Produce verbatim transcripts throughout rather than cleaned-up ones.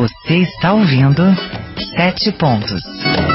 Você está ouvindo Sete Pontos.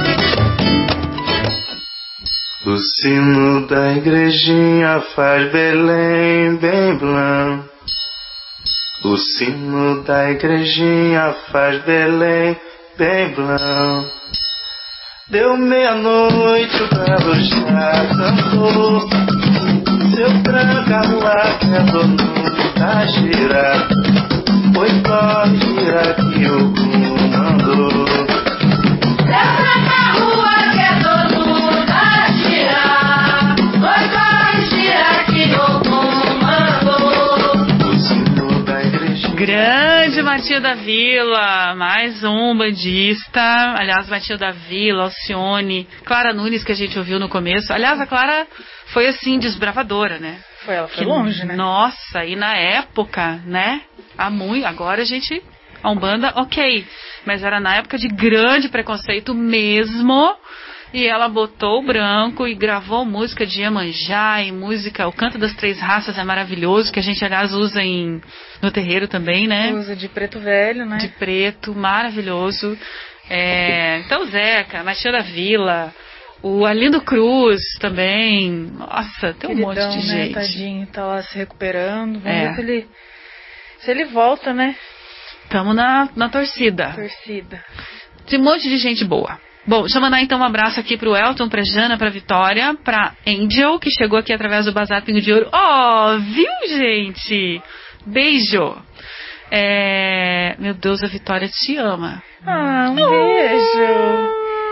O sino da igrejinha faz Belém bem blanc. O sino da igrejinha faz Belém bem blanc. Deu meia-noite, o galo já cantou. Seu tranca rua que é dono da gira. Foi corre, gira que o comandou. Seu tranca rua que é dono da gira. Foi corre, gira que o comandou. O sino da igreja. Grande Matilda Vila, mais um bandista. Aliás, Matilda Vila, Alcione, Clara Nunes, que a gente ouviu no começo. Aliás, a Clara foi assim, desbravadora, né? Foi, ela foi Que, longe, né? Nossa, e na época, né? Há muito, agora a gente, a Umbanda, ok. Mas era na época de grande preconceito mesmo. E ela botou o branco e gravou música de Iemanjá e música, o Canto das Três Raças é maravilhoso, que a gente, aliás, usa em, no terreiro também, né? Usa de preto velho, né? De preto, maravilhoso. É, então, Zeca, Matilda Vila, o Arlindo Cruz também. Nossa, tem um Queridão, monte de né? gente. Tadinho, tá lá se recuperando. Vamos É. ver se ele, se ele volta, né? Tamo na, na torcida. Torcida. Tem um monte de gente boa. Bom, deixa eu mandar então um abraço aqui pro Elton, pra Jana, pra Vitória, pra Angel, que chegou aqui através do Bazar Pingo de Ouro. Oh, viu, gente? Beijo. É... Meu Deus, a Vitória te ama. Ah, um beijo.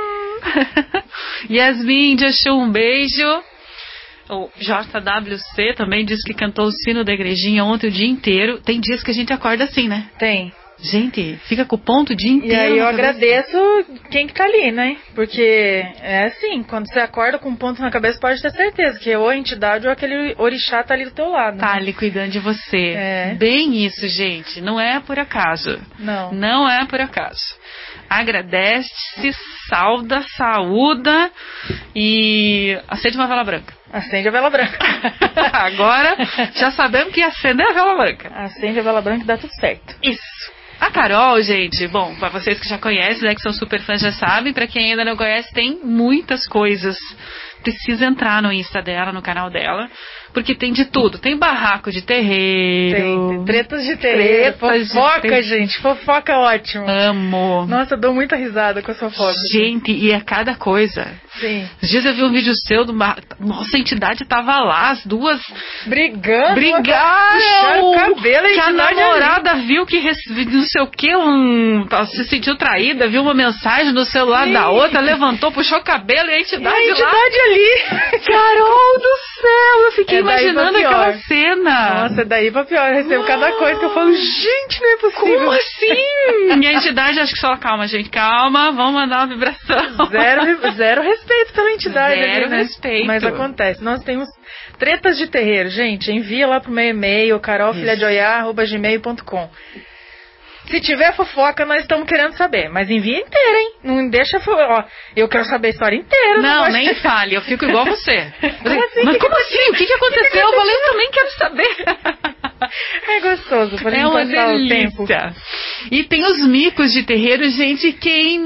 Yasmin de Exu, um beijo. O J W C também disse que cantou o sino da igrejinha ontem o dia inteiro. Tem dias que a gente acorda assim, né? Tem. Gente, fica com o ponto o dia inteiro. E aí eu na cabeça. agradeço quem que tá ali, né? Porque é assim, quando você acorda com um ponto na cabeça, pode ter certeza que ou a entidade ou aquele orixá tá ali do teu lado. Tá né? ali cuidando de você. É. Bem isso, gente. Não é por acaso. Não. Não é por acaso. Agradece, se sauda, saúda e acende uma vela branca. Acende a vela branca. Agora já sabemos que acender a vela branca. Acende a vela branca e dá tudo certo. Isso. A Carol, gente, bom, para vocês que já conhecem, né, que são super fãs já sabem, para quem ainda não conhece, tem muitas coisas. Precisa entrar no Insta dela, no canal dela, porque tem de tudo. Tem barraco de terreiro. Tem, tem tretas de terreiro, tretas de fofoca, ter- gente, fofoca é ótimo. Amo. Nossa, eu dou muita risada com essa fofoca. Gente, e é cada coisa. Sim. Esses dias eu vi um vídeo seu, de uma... nossa, a entidade tava lá, as duas Brigando. brigaram. Puxaram o cabelo, a que a entidade namorada viu que rece- não sei o que, um... se sentiu traída, viu uma mensagem no celular Sim. da outra, levantou, puxou o cabelo e a E entidade, a lá. entidade ali. Carol do céu, eu fiquei É daí imaginando pra pior. aquela cena. Nossa, é daí pra pior. Eu recebo cada coisa que eu falo, gente, não é possível. Como assim? Minha entidade, acho que só calma, gente, calma, vamos mandar uma vibração. Zero, zero respeito pela entidade. Zero ali, né? respeito. Mas acontece. Nós temos tretas de terreiro. Gente, envia lá pro meu e-mail, carolfilhadeoiá arroba gmail ponto com. Se tiver fofoca, nós estamos querendo saber. Mas envia inteira, hein? Não deixa... fo- Ó, eu quero saber a história inteira. Não, gosto nem de- fale, eu fico igual você. Como assim? Mas Que como que assim? O que, que aconteceu? Eu falei, eu também quero saber. É gostoso, pra É gente uma passar o tempo. delícia. E tem os micos de terreiro, gente, quem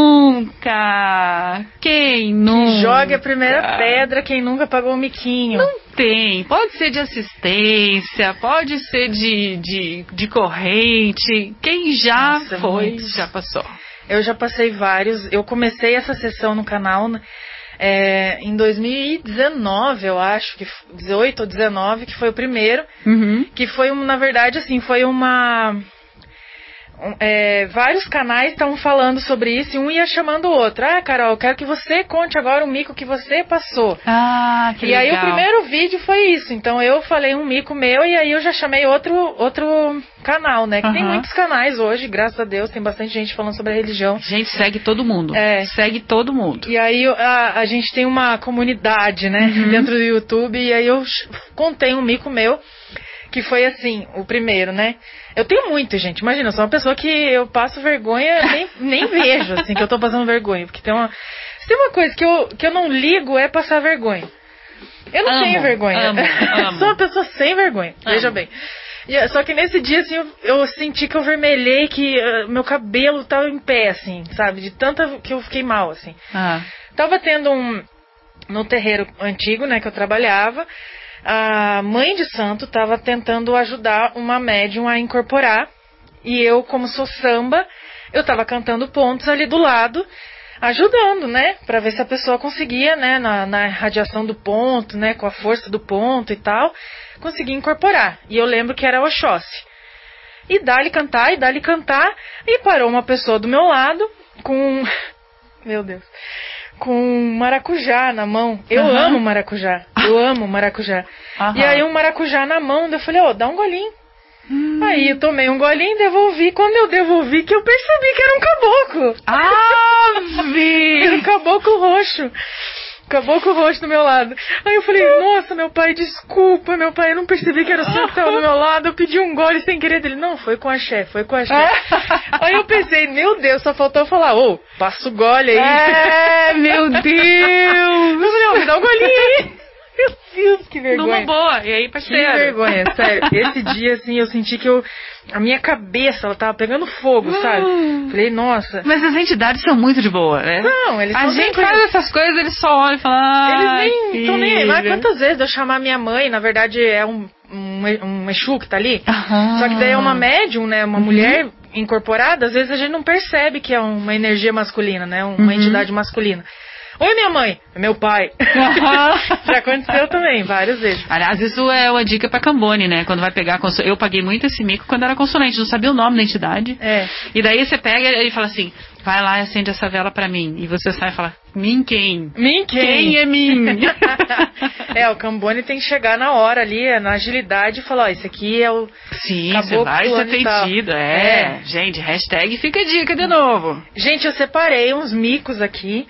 nunca? Quem nunca? Joga a primeira pedra quem nunca pagou o miquinho. Não tem. Pode ser de assistência, pode ser de, de, de corrente. Quem já Nossa, foi, muitos. já passou. Eu já passei vários. Eu comecei essa sessão no canal é, em dois mil e dezenove, eu acho, que f- dezoito ou dezenove, que foi o primeiro. Uhum. Que foi, um, na verdade, assim, foi uma... um, é, vários canais estavam falando sobre isso e um ia chamando o outro. Ah, Carol, eu quero que você conte agora um mico que você passou. Ah, que e legal. aí o primeiro vídeo foi isso. Então eu falei um mico meu e aí eu já chamei outro, outro canal, né? Que tem Aham. muitos canais hoje, graças a Deus, tem bastante gente falando sobre a religião. Gente, segue todo mundo. É. Segue todo mundo. E aí a, a gente tem uma comunidade, né, Uhum. dentro do YouTube, e aí eu ch- contei um mico meu, que foi assim, o primeiro, né? Eu tenho muito, gente, imagina, eu sou uma pessoa que eu passo vergonha, nem, nem vejo, assim, que eu tô passando vergonha, porque tem uma... Se tem uma coisa que eu, que eu não ligo é passar vergonha. Eu não Amo, tenho vergonha. amo, amo. Sou uma pessoa sem vergonha, Amo. veja bem. E, só que nesse dia, assim, eu, eu senti que eu vermelhei, que uh, meu cabelo tava em pé, assim, sabe? De tanta que eu fiquei mal, assim. Ah. Tava tendo um... No terreiro antigo, né, que eu trabalhava, a mãe de santo tava tentando ajudar uma médium a incorporar. E eu, como sou samba, eu tava cantando pontos ali do lado, ajudando, né? Pra ver se a pessoa conseguia, né? Na, na radiação do ponto, né? Com a força do ponto e tal, conseguia incorporar. E eu lembro que era Oxóssi. E dá-lhe cantar, e dá-lhe cantar, e parou uma pessoa do meu lado com... Meu Deus... com maracujá na mão. Eu Uhum. amo maracujá. Eu amo maracujá. Uhum. E aí um maracujá na mão, eu falei, ó, oh, dá um golinho. Hum. Aí eu tomei um golinho, devolvi. Quando eu devolvi, que eu percebi que era um caboclo. Ave! Era um caboclo roxo. Caboclo roxo do meu lado. Aí eu falei, nossa, meu pai, desculpa, meu pai, eu não percebi que era o senhor que estava do meu lado. Eu pedi um gole sem querer dele. Não, foi com a chefe, foi com a chefe. Aí eu pensei, meu Deus, só faltou eu falar, ô, passa o gole aí. É, meu Deus! Eu falei, ó, me dá um golinho aí. Meu Deus, que vergonha. Numa boa. E aí, Que parceiro? vergonha, sério. Esse dia, assim, eu senti que eu... A minha cabeça, ela tava pegando fogo, sabe? Falei, nossa... Mas as entidades são muito de boa, né? Não, eles A são gente tranquilos. faz essas coisas, eles só olham e falam... "Ai, Eles nem estão nem aí. Mas filha." quantas vezes eu chamar minha mãe, na verdade é um, um, um Exu que tá ali. Aham. Só que daí é uma médium, né? Uma mulher incorporada, às vezes a gente não percebe que é uma energia masculina, né? Uma Uhum. entidade masculina. Oi, minha mãe. É meu pai. Aham. Já aconteceu também, várias vezes. Aliás, isso é uma dica pra Cambone, né? Quando vai pegar... consul- Eu paguei muito esse mico quando era consulente, não sabia o nome da entidade. É. E daí você pega e fala assim, vai lá e acende essa vela pra mim. E você sai e fala, mim quem? Mim Quem quem? é mim? É, o Cambone tem que chegar na hora ali, na agilidade e falar, ó, esse aqui é o... Sim, Acabou você vai ser fulano e tal. feitido. É. É. Gente, hashtag fica a dica de novo. Gente, eu separei uns micos aqui.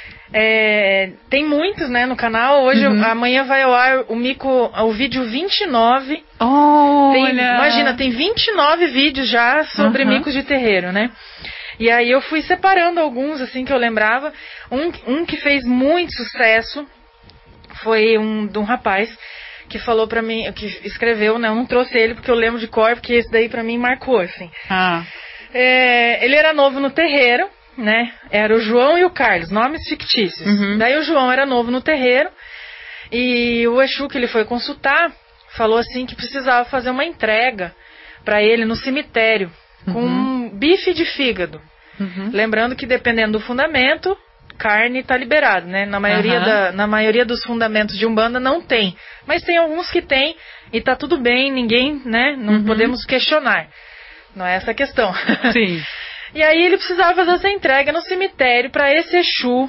É, tem muitos, né, no canal. Hoje, Uhum. amanhã vai ao ar o mico, o vídeo vinte e nove. Olha. Tem, imagina, tem vinte e nove vídeos já sobre Uhum. micos de terreiro, né? E aí eu fui separando alguns, assim, que eu lembrava. Um, um que fez muito sucesso foi um de um rapaz que falou pra mim, que escreveu, né? Eu não trouxe ele porque eu lembro de cor, porque esse daí pra mim marcou, assim. Ah. É, ele era novo no terreiro, né? Era o João e o Carlos, nomes fictícios. Uhum. Daí o João era novo no terreiro e o Exu que ele foi consultar falou assim que precisava fazer uma entrega pra ele no cemitério com um bife de fígado. Uhum. Lembrando que dependendo do fundamento, carne tá liberado, né? Na maioria, Aham. da, na maioria dos fundamentos de Umbanda não tem. Mas tem alguns que tem e tá tudo bem, ninguém, né? Não Uhum. podemos questionar. Não é essa a questão. Sim. E aí ele precisava fazer essa entrega no cemitério para esse Exu,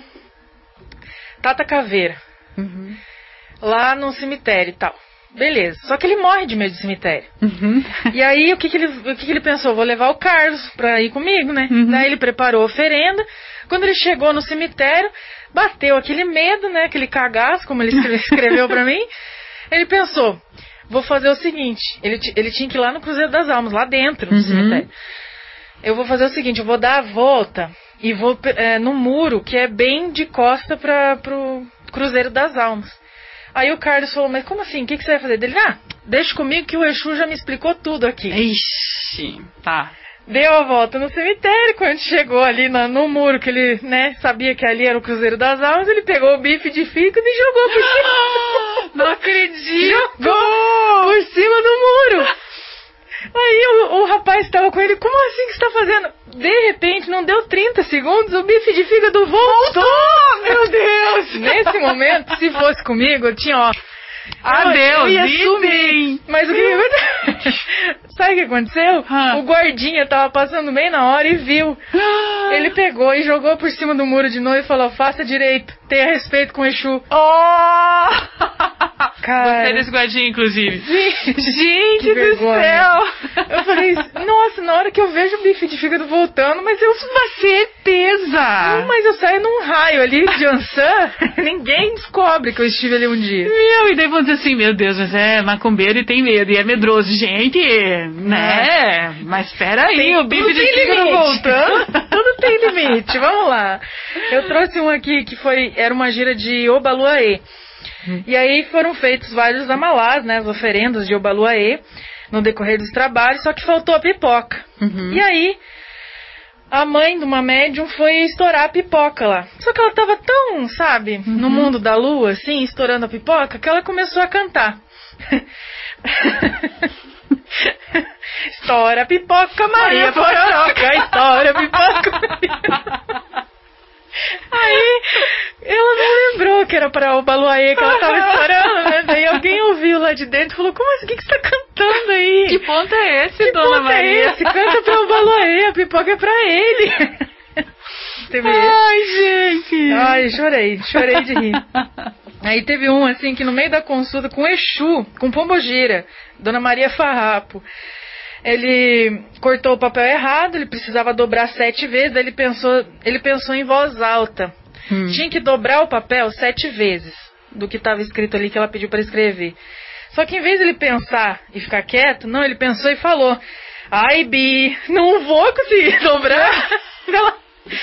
Tata Caveira, Uhum. lá no cemitério e tal. Beleza. Só que ele morre de medo de cemitério. Uhum. E aí o que que ele, o que que ele pensou? Vou levar o Carlos pra ir comigo, né? Uhum. Daí ele preparou a oferenda. Quando ele chegou no cemitério, bateu aquele medo, né? Aquele cagaço, como ele escre- escreveu pra mim. Ele pensou, vou fazer o seguinte. Ele, ti- ele tinha que ir lá no Cruzeiro das Almas, lá dentro do Uhum. cemitério. Eu vou fazer o seguinte, eu vou dar a volta e vou é, no muro que é bem de costa para pro Cruzeiro das Almas. Aí o Carlos falou, mas como assim? O que, que você vai fazer? Ele, ah, deixa comigo que o Exu já me explicou tudo aqui. Ixi, tá. Deu a volta no cemitério, quando chegou ali na- no muro, que ele, né, sabia que ali era o Cruzeiro das Almas, ele pegou o bife de fígado e jogou por cima. Não acredito! Jogou por cima do muro. Aí o, o rapaz estava com ele, como assim que você está fazendo? De repente, não deu trinta segundos, o bife de fígado voltou! Meu Deus! Nesse momento, se fosse comigo, eu tinha, ó... Adeus, eu ia idem. sumir. Mas o que que aconteceu? Sabe o que aconteceu? Ah. O guardinha tava passando bem na hora e viu. Ele pegou e jogou por cima do muro de novo e falou, faça direito, tenha respeito com o Exu. Oh! Cara. Gostei desse guardinha, inclusive. Gente, Gente que do vergonha. céu! Eu falei, nossa, na hora que eu vejo o bife de fígado voltando, mas eu... Uma certeza! Mas eu saio num raio ali de Ansan, ninguém descobre que eu estive ali um dia. Meu, e daí vão dizer assim, meu Deus, mas é macumbeiro e tem medo, e é medroso. Gente, né? Mas espera aí, Tem- o bife tudo de tem fígado limite. voltando. Tudo tem limite, vamos lá. Eu trouxe um aqui que foi, era uma gira de Obaluaê. E aí foram feitos vários amalás, né, as oferendas de Obaluaê. no decorrer dos trabalhos, só que faltou a pipoca. Uhum. E aí, a mãe de uma médium foi estourar a pipoca lá. Só que ela tava tão, sabe, Uhum. no mundo da lua, assim, estourando a pipoca, que ela começou a cantar. Estoura a pipoca, Maria Pororoca, estoura a pipoca, Maria. Aí, ela não lembrou que era para o Baluaê que ela tava estourando, né? Daí alguém ouviu lá de dentro e falou, como assim, o que, que você tá cantando aí? Que ponto é esse, Que dona ponto Maria? é esse? Canta para o Baluaê, a pipoca é pra ele. Teve Ai, gente. Ai, chorei, chorei de rir. Aí teve um, assim, que no meio da consulta com Exu, com Pombogira, Dona Maria Farrapo, ele cortou o papel errado, ele precisava dobrar sete vezes, daí ele pensou, ele pensou em voz alta. Hum. Tinha que dobrar o papel sete vezes do que estava escrito ali que ela pediu para escrever. Só que em vez de ele pensar e ficar quieto, não, ele pensou e falou, ai, Bi, não vou conseguir dobrar. Ela...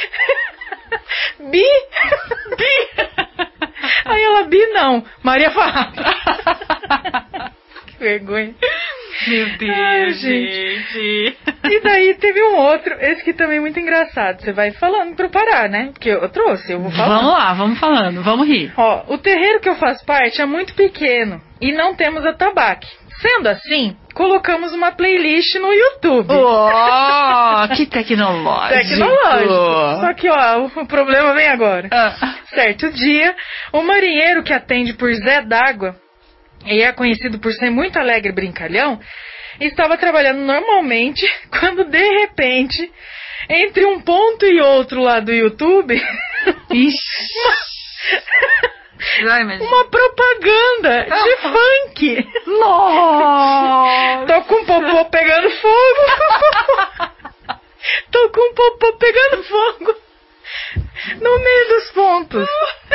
Bi? Bi? Aí ela, Bi não, Maria Farrapo. Que vergonha. Meu Deus, Ai, gente. E daí teve um outro, esse que também é muito engraçado. Você vai falando pra eu parar, né? Porque eu trouxe, eu vou falar. Vamos lá, vamos falando, vamos rir. Ó, o terreiro que eu faço parte é muito pequeno e não temos atabaque. Sendo assim, colocamos uma playlist no YouTube. Oh, que tecnológico. Tecnológico. Só que, ó, o problema vem agora. Ah. Certo dia, o marinheiro que atende por Zé d'Água, e é conhecido por ser muito alegre e brincalhão, estava trabalhando normalmente, quando de repente, entre um ponto e outro lá do YouTube, Ixi. Ai, mas... uma propaganda de funk. Nossa. Tô com o popô pegando fogo. Tô com o popô pegando fogo. No meio dos pontos.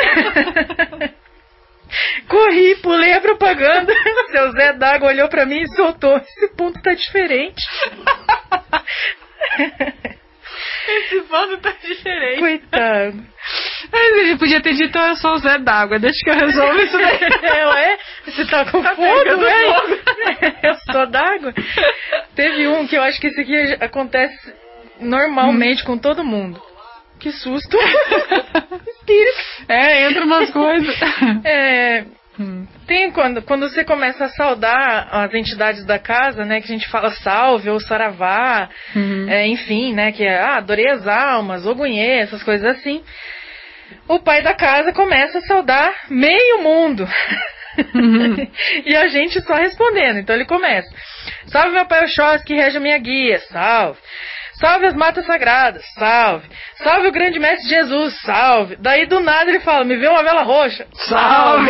Corri, pulei a propaganda. Seu Zé d'Água olhou pra mim e soltou. Esse ponto tá diferente. Esse ponto tá diferente. Coitado. Mas ele podia ter dito, eu sou o Zé d'Água, deixa que eu resolvo isso daí. É, ué? Você tá com Tá fogo, pegando né? fogo. Eu sou d'água. Teve um que eu acho que esse aqui acontece normalmente com todo mundo. Que susto. Espírito. É, entra umas coisas. É, tem quando, quando você começa a saudar as entidades da casa, né, que a gente fala salve ou saravá, Uhum. é, enfim, né, que é, ah, adorei as almas, ogunhê, essas coisas assim. O pai da casa começa a saudar meio mundo. Uhum. E a gente só respondendo. Então ele começa: salve meu pai Oxóssi que rege a minha guia, salve. Salve as matas sagradas, salve. Salve o grande mestre Jesus, salve. Daí do nada ele fala: me vê uma vela roxa, salve.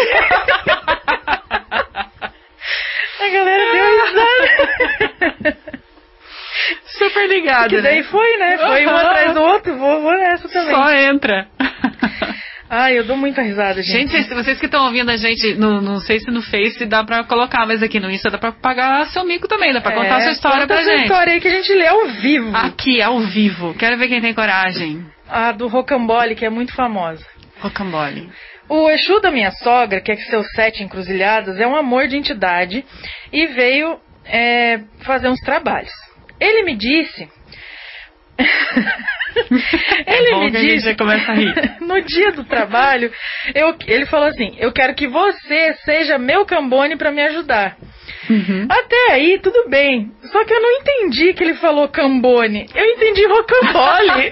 A galera deu risada. Super ligado, Que daí né? foi, né? Foi um Uhum. atrás do outro, vou, vou nessa também. Só entra. Ai, eu dou muita risada, gente. Gente, vocês, vocês que estão ouvindo a gente, no, não sei se no Face dá pra colocar, mas aqui no Insta dá pra pagar seu mico também, dá pra contar a sua história conta pra a sua gente. história aí que a gente lê ao vivo. Aqui, ao vivo. Quero ver quem tem coragem. A do Rocambole, que é muito famosa. Rocambole. O Exu da minha sogra, que é seus sete encruzilhadas, é um amor de entidade e veio é, fazer uns trabalhos. Ele me disse... Ele É bom me que a gente disse... já começa a rir. No dia do trabalho, eu, ele falou assim: eu quero que você seja meu Cambone pra me ajudar. Uhum. Até aí, tudo bem. Só que eu não entendi que ele falou Cambone. Eu entendi Rocambole.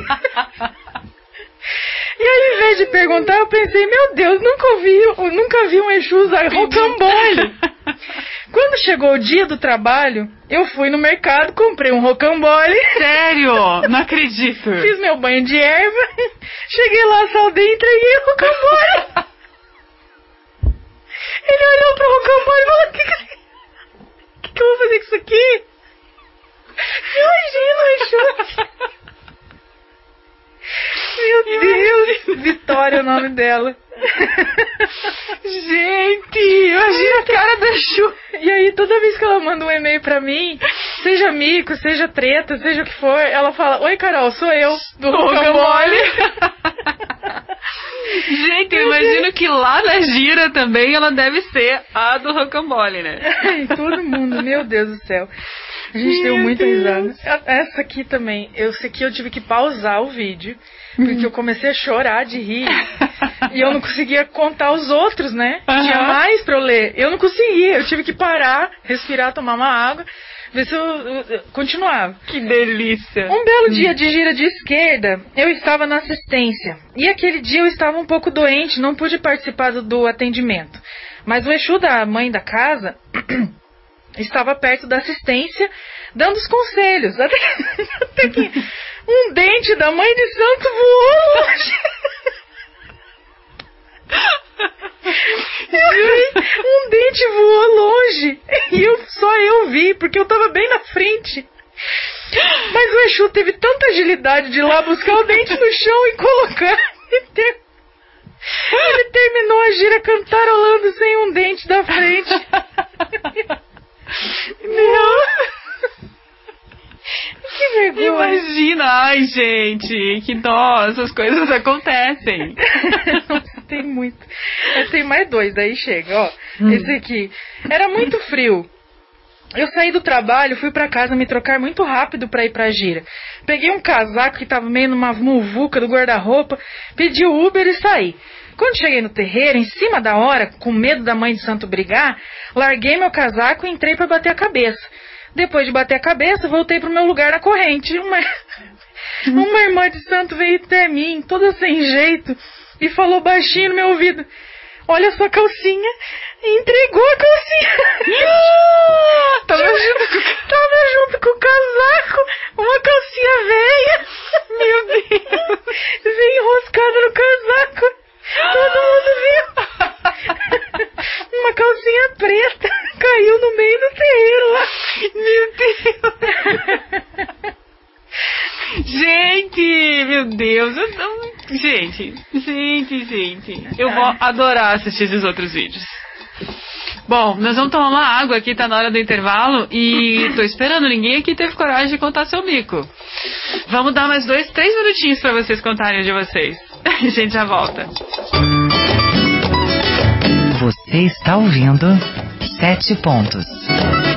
E aí, em vez de perguntar, eu pensei: meu Deus, nunca ouvi, eu nunca vi um Exu usar Rocambole. Quando chegou o dia do trabalho, eu fui no mercado, comprei um Rocambole. Sério? Não acredito. Fiz meu banho de erva. Cheguei lá, saudei e entreguei o Rocambole. Ele olhou pro Rocambole e falou: o que, que, que eu vou fazer com isso aqui? Imagina, Exu. Meu Deus. Vitória é o nome dela. Gente, imagina a cara da Exu. E aí, toda vez que ela manda um e-mail pra mim, seja mico, seja treta, seja o que for, ela fala: oi, Carol, sou eu, do Rocambole. Gente, eu imagino que lá na gira também ela deve ser a do rocambole, né? Ai, todo mundo, meu Deus do céu. A gente deu muita risada. Essa aqui também, eu sei que eu tive que pausar o vídeo, porque eu comecei a chorar de rir. E eu não conseguia contar os outros, né? Uhum. Tinha mais pra eu ler. Eu não conseguia, eu tive que parar, respirar, tomar uma água, ver se eu, eu, eu continuava. Que delícia. Um belo dia de gira de esquerda, eu estava na assistência. E aquele dia eu estava um pouco doente, não pude participar do, do atendimento. Mas o Exu da mãe da casa estava perto da assistência, dando os conselhos. Até, até que um dente da mãe de santo voou longe. Um dente voou longe. E eu, só eu vi, porque eu estava bem na frente. Mas o Exu teve tanta agilidade de ir lá buscar o dente no chão e colocar. Ele terminou a gira cantarolando sem um dente da frente. Meu... Que vergonha. Imagina, ai gente, que dó, essas coisas acontecem. Tem muito. Eu tenho mais dois, daí chega, ó. Hum. Esse aqui. Era muito frio. Eu saí do trabalho, fui pra casa me trocar muito rápido pra ir pra gira. Peguei um casaco que tava meio numa muvuca do guarda-roupa, pedi o Uber e saí. Quando cheguei no terreiro, em cima da hora, com medo da mãe de santo brigar, larguei meu casaco e entrei pra bater a cabeça. Depois de bater a cabeça, voltei pro meu lugar na corrente. Uma, uma irmã de santo veio até mim, toda sem jeito, e falou baixinho no meu ouvido: olha a sua calcinha. E entregou a calcinha. Tava junto, com, tava junto com o casaco, uma calcinha velha. Meu Deus. Veio enroscada no casaco. Todo mundo viu. Uma calcinha preta caiu no meio do terreiro lá. Meu Deus. Gente, meu Deus. Eu não... Gente, gente, gente. Eu vou adorar assistir esses outros vídeos. Bom, nós vamos tomar uma água aqui, tá na hora do intervalo. E tô esperando, ninguém aqui teve coragem de contar seu mico. Vamos dar mais dois, três minutinhos pra vocês contarem de vocês. A gente já volta. Você está ouvindo Sete Pontos.